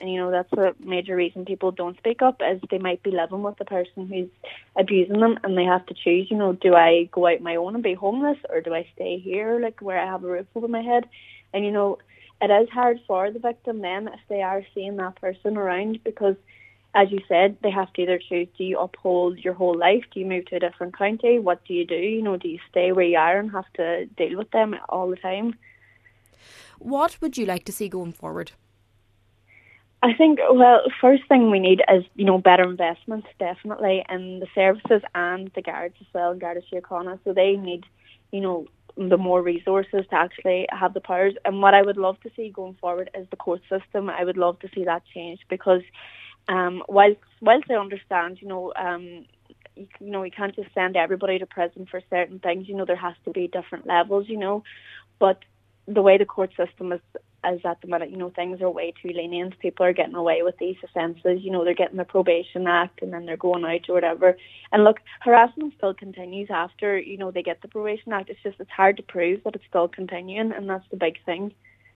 And, that's a major reason people don't speak up, is they might be living with the person who's abusing them, and they have to choose, do I go out my own and be homeless, or do I stay here, like, where I have a roof over my head? And, it is hard for the victim then if they are seeing that person around, because, as you said, they have to either choose, do you uphold your whole life? Do you move to a different county? What do? Do you stay where you are and have to deal with them all the time? What would you like to see going forward? I think, first thing we need is, better investment, definitely, in the services and the guards as well, Garda Síochána. So they need, the more resources to actually have the powers. And what I would love to see going forward is the court system. I would love to see that changed, because whilst I understand, you can't just send everybody to prison for certain things. There has to be different levels, but the way the court system is at the minute, things are way too lenient. People are getting away with these offences. They're getting the probation act and then they're going out or whatever. And look, harassment still continues after, they get the probation act. It's hard to prove that it's still continuing, and that's the big thing.